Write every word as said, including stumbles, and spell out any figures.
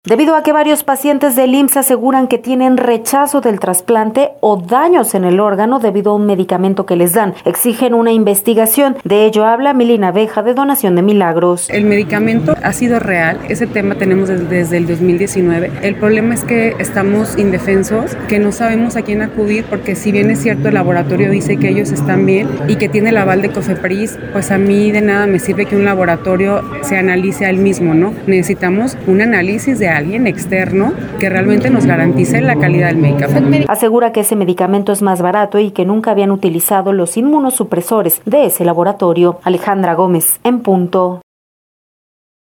Debido a que varios pacientes del I M S S aseguran que tienen rechazo del trasplante o daños en el órgano debido a un medicamento que les dan, exigen una investigación. De ello habla Milena Beja de Donación de Milagros. El medicamento ha sido real, ese tema tenemos desde, desde el dos mil diecinueve. El problema es que estamos indefensos, que no sabemos a quién acudir, porque si bien es cierto el laboratorio dice que ellos están bien y que tiene el aval de COFEPRIS, pues a mí de nada me sirve que un laboratorio se analice a él mismo, ¿no? Necesitamos un análisis de alguien externo que realmente nos garantice la calidad del medicamento. Asegura que ese medicamento es más barato y que nunca habían utilizado los inmunosupresores de ese laboratorio. Alejandra Gómez, en punto.